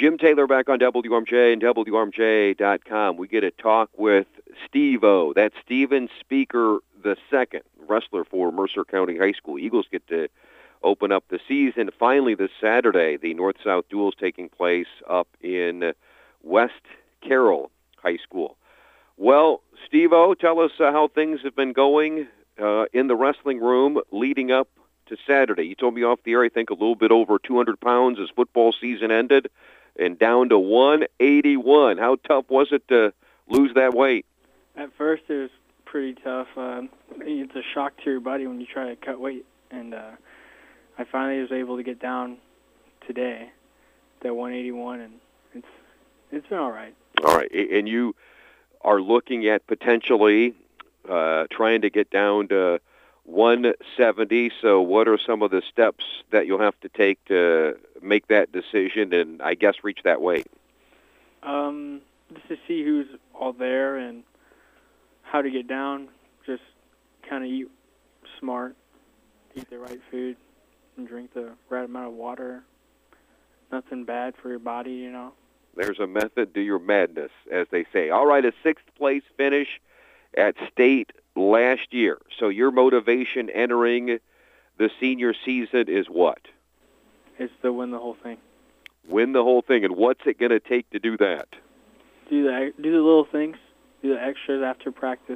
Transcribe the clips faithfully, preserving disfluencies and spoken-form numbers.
Jim Taylor back on W R M J and W R M J dot com. We get to talk with Steve-O. That's Steven Speaker the second, wrestler for Mercer County High School. Eagles get to open up the season finally this Saturday. The North-South duels taking place up in West Carroll High School. Well, Steve-O, tell us uh, how things have been going uh, in the wrestling room leading up to Saturday. You told me off the air, I think, a little bit over two hundred pounds as football season ended, and down to one eighty-one. How tough was it to lose that weight? At first, it was pretty tough. Uh, it's a shock to your body when you try to cut weight, and uh, I finally was able to get down today to one eighty-one, and it's it's been all right. All right, and you are looking at potentially uh, trying to get down to one seventy. So what are some of the steps that you'll have to take to make that decision and, I guess, reach that weight? Um, just to see who's all there and how to get down. Just kind of eat smart, eat the right food, and drink the right amount of water. Nothing bad for your body, you know. There's a method to your madness, as they say. All right, a sixth place finish at state last year. So your motivation entering the senior season is what? It's to win the whole thing. Win the whole thing. And what's it going to take to do that? Do the do the little things. Do the extras after practice.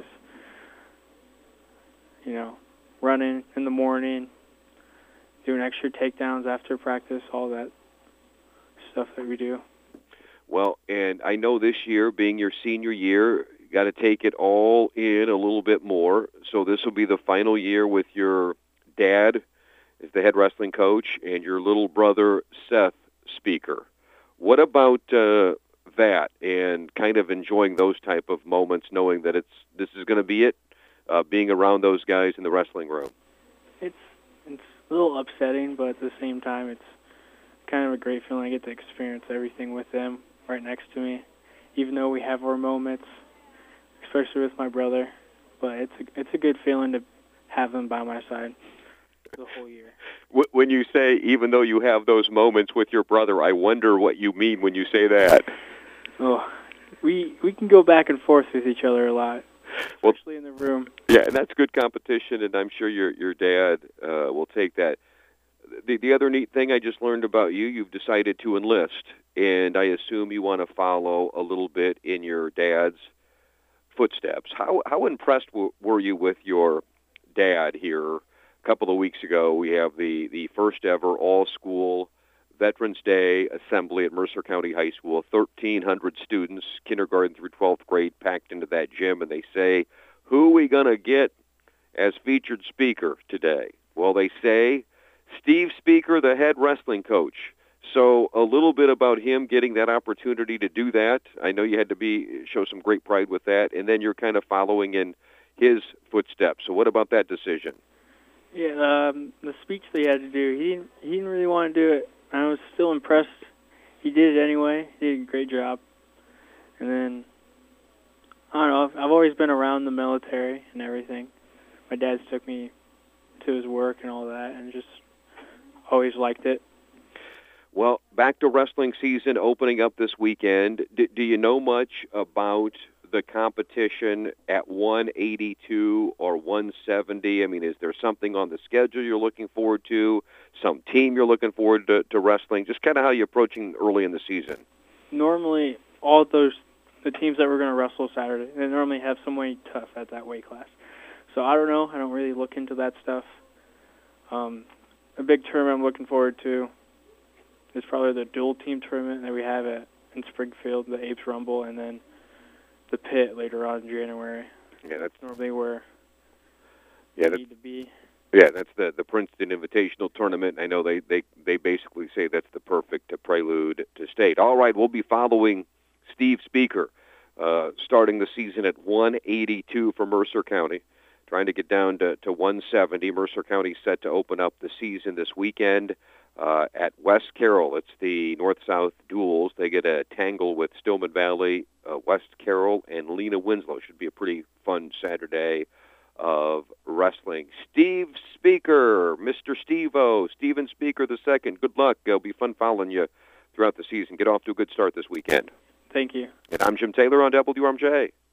You know, running in the morning, doing extra takedowns after practice, all that stuff that we do. Well, and I know this year, being your senior year, you got to take it all in a little bit more. So this will be the final year with your dad as the head wrestling coach and your little brother, Seth Speaker. What about uh, that and kind of enjoying those type of moments, knowing that it's this is going to be it, uh, being around those guys in the wrestling room? It's, it's a little upsetting, but at the same time, it's kind of a great feeling. I get to experience everything with them right next to me, even though we have our moments, especially with my brother. But it's a, it's a good feeling to have them by my side the whole year. When you say, even though you have those moments with your brother, I wonder what you mean when you say that. Oh, we we can go back and forth with each other a lot, especially well, in the room. Yeah, and that's good competition, and I'm sure your your dad uh, will take that. The, the other neat thing I just learned about you, you've decided to enlist, and I assume you want to follow a little bit in your dad's footsteps. How how impressed w- were you with your dad here? A couple of weeks ago, we have the, the first ever all-school Veterans Day assembly at Mercer County High School. thirteen hundred students, kindergarten through twelfth grade, packed into that gym, and they say, who are we going to get as featured speaker today? Well, they say Steve Speaker, the head wrestling coach. So a little bit about him getting that opportunity to do that. I know you had to be show some great pride with that, and then you're kind of following in his footsteps. So what about that decision? Yeah, um, the speech that he had to do, he didn't, he didn't really want to do it. I was still impressed. He did it anyway. He did a great job. And then, I don't know, I've always been around the military and everything. My dad's took me to his work and all that, and just always liked it. Well, back to wrestling season opening up this weekend. D- do you know much about the competition at one eighty-two or one seventy? I mean, is there something on the schedule you're looking forward to, some team you're looking forward to, to wrestling? Just kind of how you're approaching early in the season. Normally, all those, the teams that we're going to wrestle Saturday, they normally have somebody tough at that weight class. So I don't know. I don't really look into that stuff. Um, a big tournament I'm looking forward to is probably the dual team tournament that we have at in Springfield, the Apes Rumble, and then the Pit later on in January. Yeah, that's normally where yeah, we need to be. Yeah, that's the the Princeton Invitational Tournament. I know they, they, they basically say that's the perfect prelude to state. All right, we'll be following Steve Speaker, uh, starting the season at one eighty-two for Mercer County, trying to get down to, to one seventy. Mercer County set to open up the season this weekend uh, at West Carroll. It's the North-South duels. They get a tangle with Stillman Valley, uh, West Carroll, and Lena Winslow. Should be a pretty fun Saturday of wrestling. Steve Speaker, Mister Steve-O, Steven Speaker the second. Good luck. It'll be fun following you throughout the season. Get off to a good start this weekend. Thank you. And I'm Jim Taylor on W R M J.